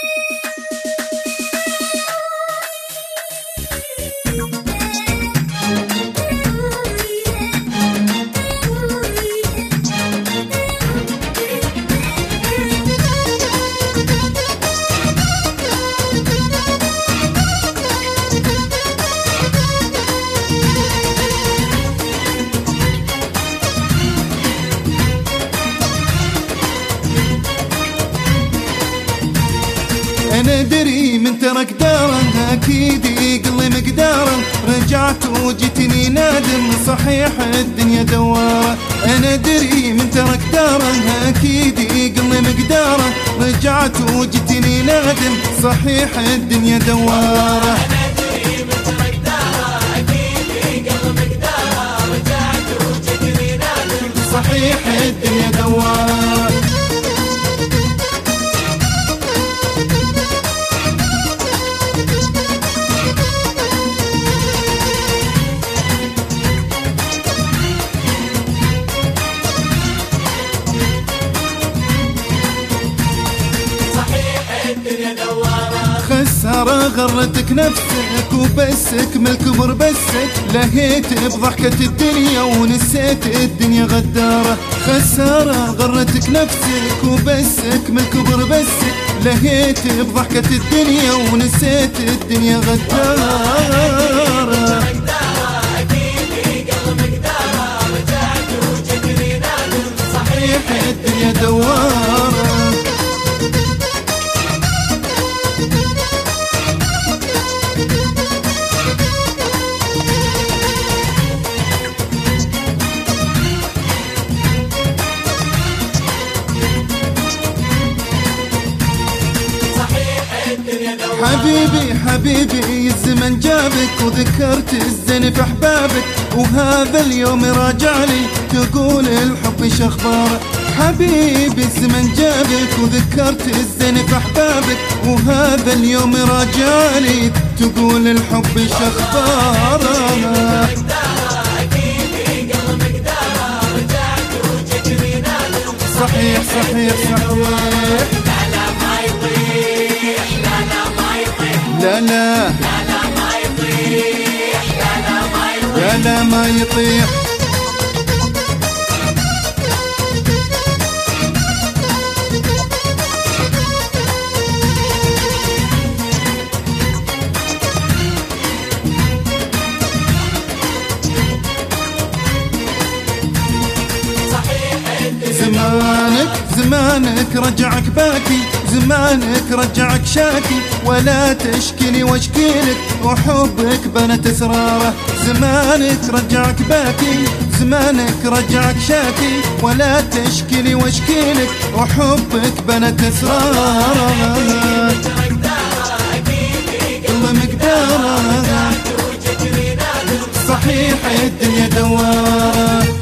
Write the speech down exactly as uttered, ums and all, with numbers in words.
انا ادري من ترك داره اكيد يقل مقداره، رجعت وجيتني نادم صحيح الدنيا دواره. انا ادري من ترك داره اكيد يقل مقداره، رجعت وجيتني نادم صحيح الدنيا دواره. صحيح الدنيا دواره. خسارة غرتك نفسك وبسك من الكبر بسك، لهيت بضحكة الدنيا ونسيت الدنيا غدارة. خسارة غرتك نفسك وبسك من الكبر بسك، لهيت بضحكة الدنيا ونسيت الدنيا غدارة. صحيح الدنيا دوارة. حبيبي حبيبي الزمن جابك وذكرت الزين في احبابك، وهذا اليوم راجعني تقول الحب شخباره. حبيبي الزمن جابك وذكرت الزين في احبابك، وهذا اليوم راجعني تقول الحب شخباره. صحيح صحيح صحيح. لا لا لا ما يطيح، لا لا ما يطيح. زمانك زمانك رجعك باكي، زمانك رجعك شاكي، ولا تشكيلي واشكيلك وحبك بنت اسراره. زمانك رجعك باكي، زمانك رجعك شاكي، ولا تشكيلي واشكيلك وحبك بنت اسراره. الله مقداره. صحيح الدنيا دواره.